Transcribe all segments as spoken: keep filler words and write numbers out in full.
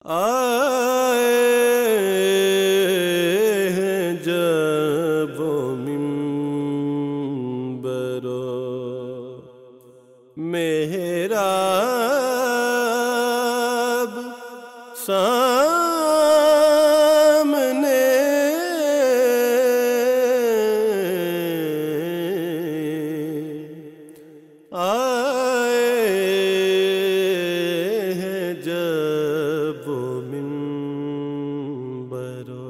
آئے ہیں جب وہ منبر و محراب سامنے، آئے ہیں جب وہ منبر و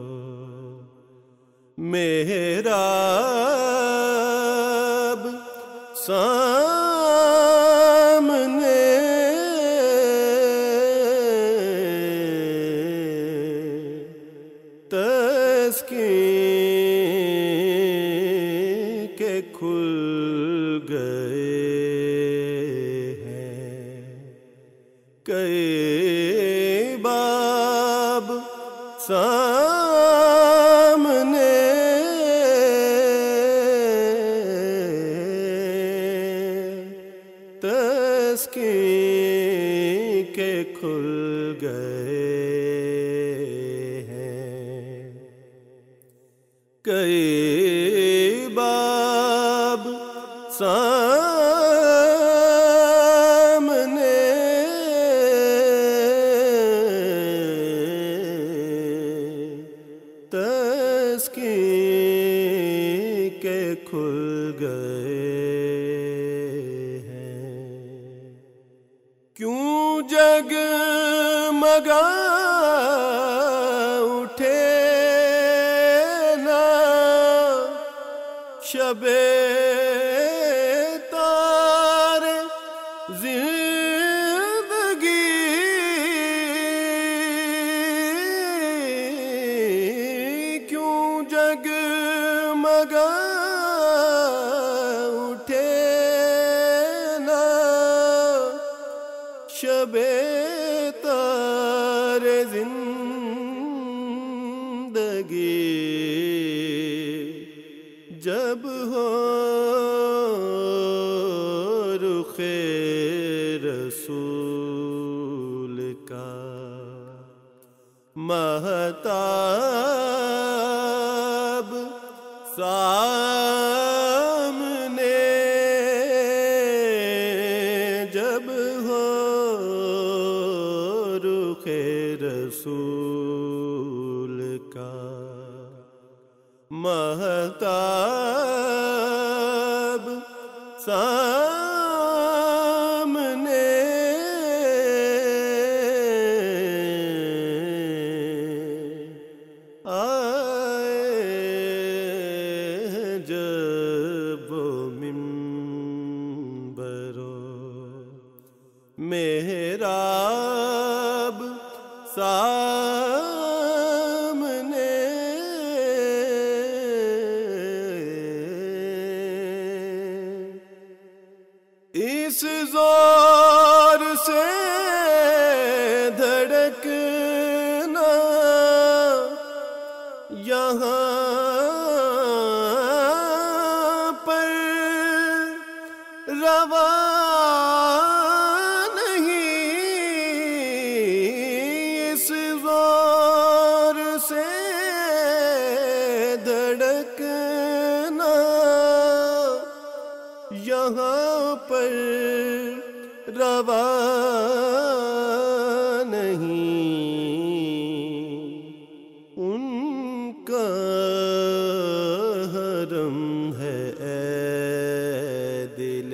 محراب سامنے، تسکین کے کھل گئے ہیں کئی باب سامنے، تسکین کے کھل گئے ہیں کئی باب سامنے، تسکین کے کھل گئے ہیں۔ کیوں جگمگا اٹھے نا شب تارے زندگی، کیوں جگمگا اٹھے نا شب تارے زندگی، جب ہو رخ رسول کا مہتاب سامنے، جب ہو رخ رسول کا مہتاب سامنے، آئے جب وہ منبر و محراب سامنے، اس زور سے دھڑکنا یہاں پر روا نہیں، اس زور سے دھڑکنا یہاں پر روا نہیں، ان کا حرم ہے اے دل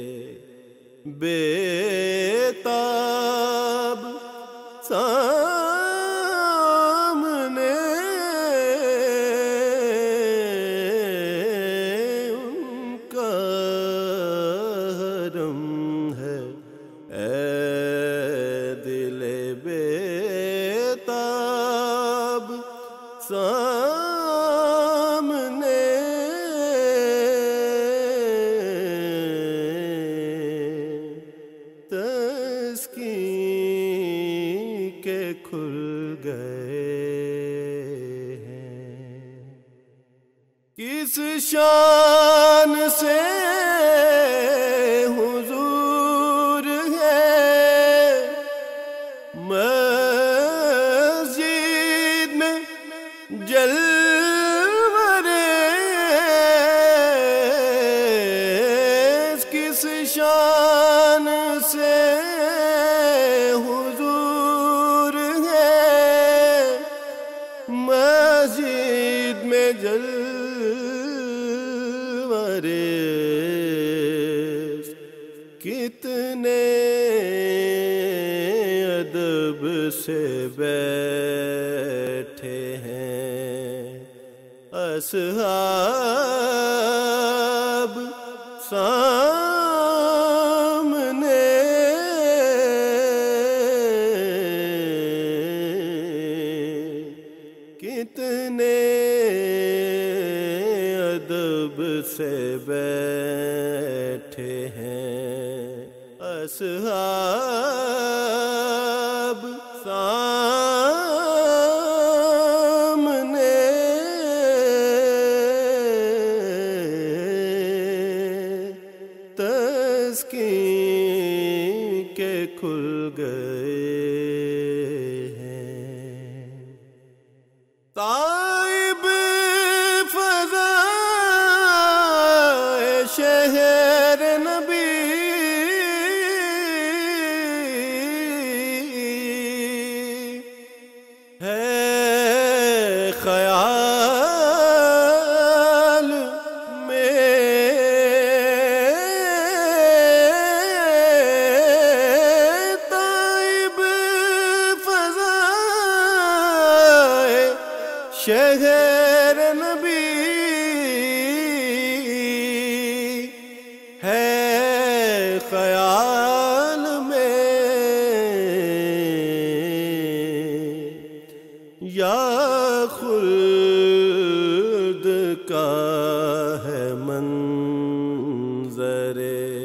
بیتاب سامنے، ان کا حرم ہے اے دل بیتاب سامنے، تسکین کے کھل گئے ہیں۔ کس شان سے حضور ہے میں ادب سے بیٹھے ہیں اصحاب سامنے، کتنے ادب سے بیٹھے ہیں اصحاب سامنے، تسکین کے کھل گئے ہیں تائب فضائے شہر نبی، ہے خیال میں طیب فضائے شہر نبی، ہے خیال میں یا خلد کا ہے منظر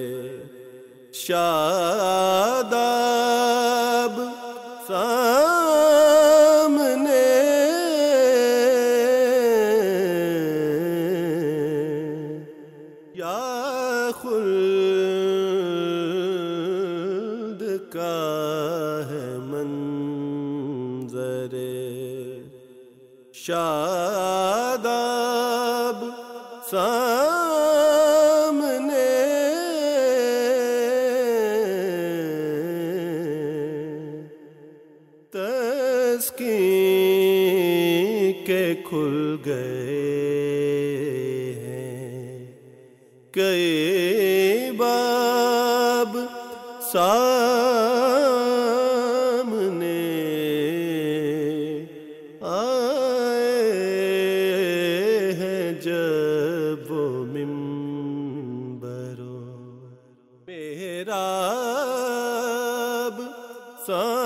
شاداب سامنے، یا خلد کا ہے منظر شاداب سامنے، تسکین کے کھل گئے ہیں کئی باب سامنے، آئے ہیں جب وہ منبر و محراب سامنے۔